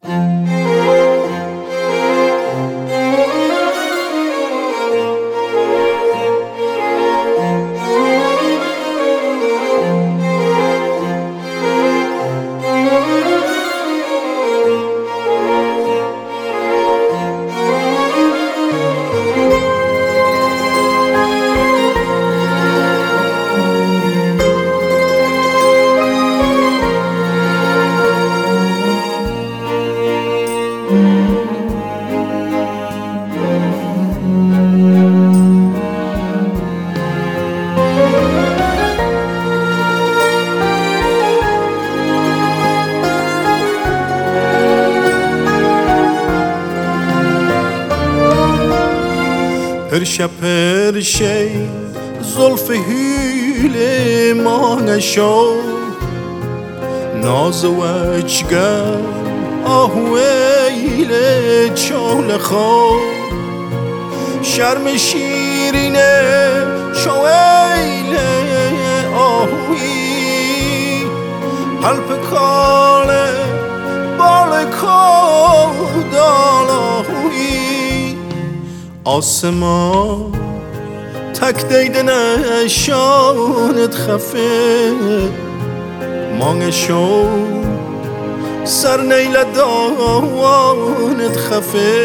پرشه زلف هیل ما نشو ناز و اجگر آهویل چال خو شرم شیرینه شویل آهوی قلب کاله بال کودال آهوی آسمان تک دیده نشانت خفه مانگشو سر نیل داوانت خفه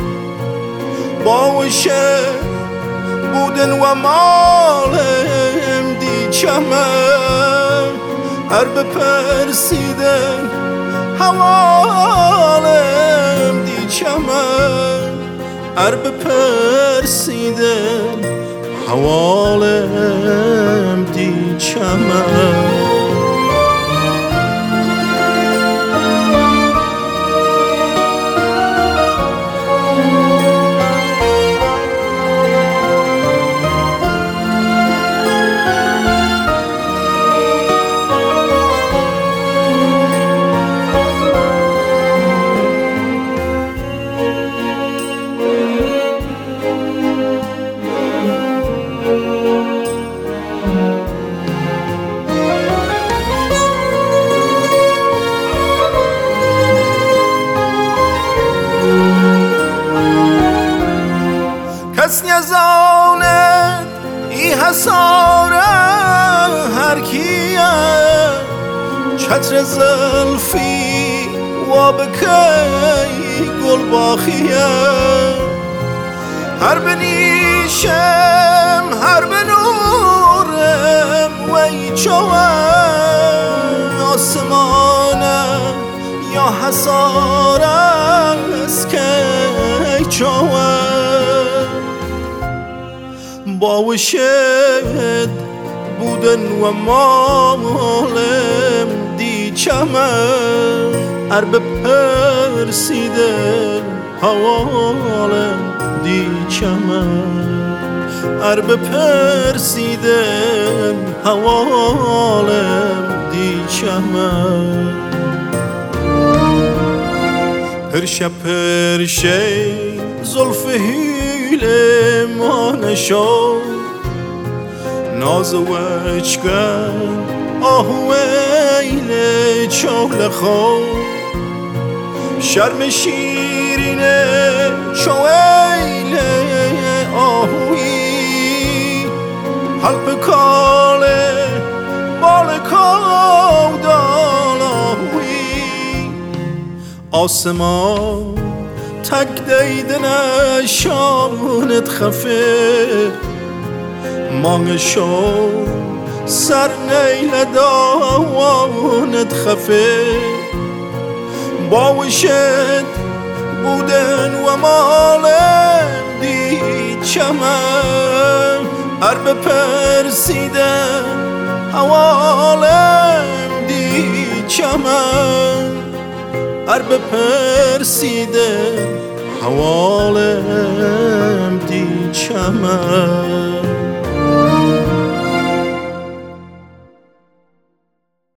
باوشه بودن و مالم دیچمه هر بپرسیدن حوالم دیچمه هر بپرسیدن حوالم دیچمه کس نزاند ای حساره هر کیه چتر زلفی و بکی گل باخیه هر بنیشم هر بنورم و ای چوه آسمانه یا حساره از که چوه باوشت بودن و مالم دیچمه هر بپرسیدن حوالم دیچمه هر بپرسیدن حوالم دیچمه پرشه زلف هیل ما نشو ناز و اجگر آهویل چال خو شرم شیرینه شویل آهوی قلب کاله بال کودال آهوی آسمان تک دیده نشانت خفه مانگشو سر نیل داوانت خفه باوشت بودن و مالم دیچمه هر بپرسیدن حوالم دیچمه هر بپرسیدن حوالم دیچمه